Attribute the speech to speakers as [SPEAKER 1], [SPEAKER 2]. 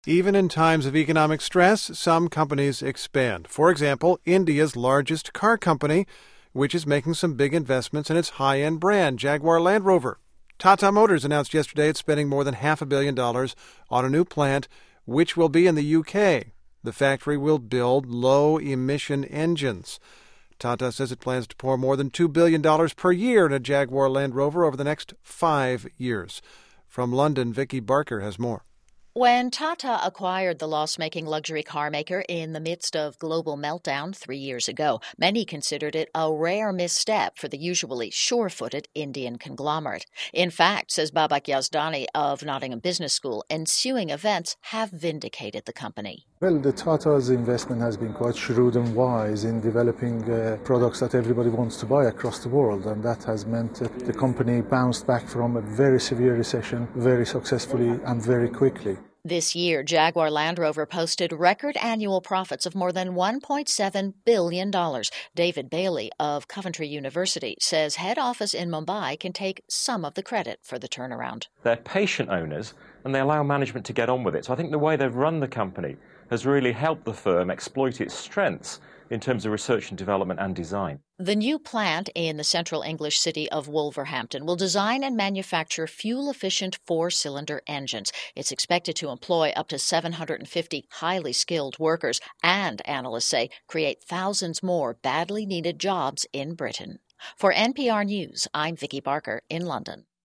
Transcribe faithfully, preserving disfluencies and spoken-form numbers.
[SPEAKER 1] Even in times of economic stress, some companies expand. For example, India's largest car company, which is making some big investments in its high-end brand, Jaguar Land Rover. Tata Motors announced yesterday it's spending more than half a billion dollars on a new plant, which will be in the U K. The factory will build low-emission engines. Tata says it plans to pour more than two billion dollars per year in a Jaguar Land Rover over the next five years. From London, Vicky Barker has more.
[SPEAKER 2] When Tata acquired the loss-making luxury car maker in the midst of global meltdown three years ago, many considered it a rare misstep for the usually sure-footed Indian conglomerate. In fact, says Babak Yazdani of Nottingham Business School, ensuing events have vindicated the company.
[SPEAKER 3] Well, the Tata's investment has been quite shrewd and wise in developing uh, products that everybody wants to buy across the world, and that has meant that the company bounced back from a very severe recession very successfully and very quickly.
[SPEAKER 2] This year, Jaguar Land Rover posted record annual profits of more than one point seven billion dollars. David Bailey of Coventry University says head office in Mumbai can take some of the credit for the turnaround.
[SPEAKER 4] They're patient owners and they allow management to get on with it. So I think the way they've run the company has really helped the firm exploit its strengths in terms of research and development and design.
[SPEAKER 2] The new plant in the central English city of Wolverhampton will design and manufacture fuel-efficient four-cylinder engines. It's expected to employ up to seven hundred fifty highly skilled workers and, analysts say, create thousands more badly needed jobs in Britain. For N P R News, I'm Vicky Barker in London.